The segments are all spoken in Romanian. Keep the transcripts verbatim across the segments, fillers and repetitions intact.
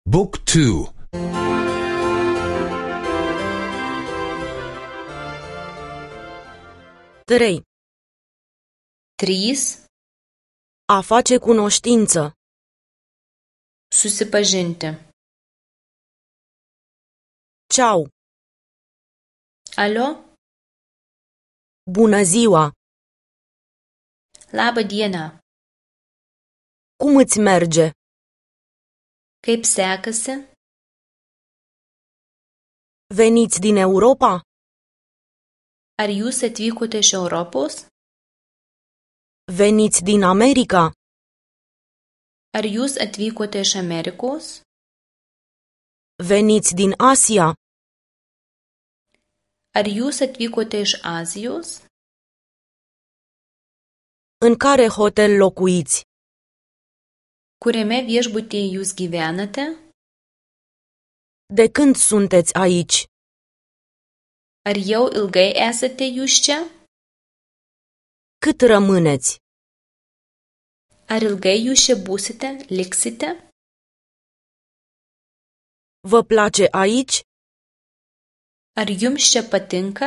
บุ๊กทู trei. Trys. A face cunoștință. Susipažinti. Ciao. Alio. Bună ziua. Labą dieną. Cum îți merge? Kaip sekasi? Veniți din Europa? Ar jūs atvykote iš Europos? Veniți din America? Ar jūs atvykote iš Amerikos? Veniți din Asia? Ar jūs atvykote iš Azijos? În care hotel locuiți? Kuriame viešbutyje jūs gyvenate? De când sunteți aici? Ar jau ilgai esate jūs čia? Cât rămâneți? Ar ilgai jūs čia būsite, liksite? Vă place aici? Ar jums čia patinka?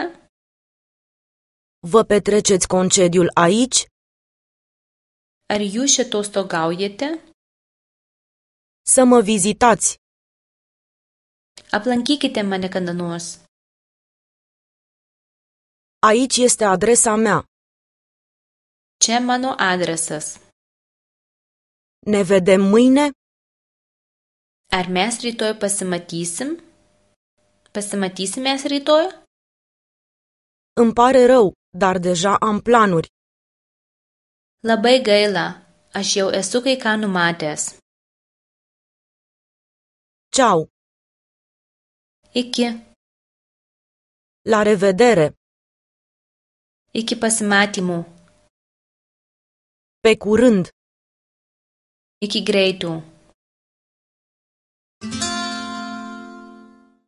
Vă petreceți concediul aici? Ar jūs čia atostogaujate? Să mă vizitați. Aplankykite mane kada nors. Aici este adresa mea. Čia mano adresas. Ne vedem mâine? Ar mes rytoj pasimatysim? Pasimatysim mes rytoj? Îmi pare rău, dar deja am planuri. Labai gaila, aš jau esu kai ką numatęs. Ciao. Iki. La revedere. Iki pasimatymų. Pe curând. Iki greitų.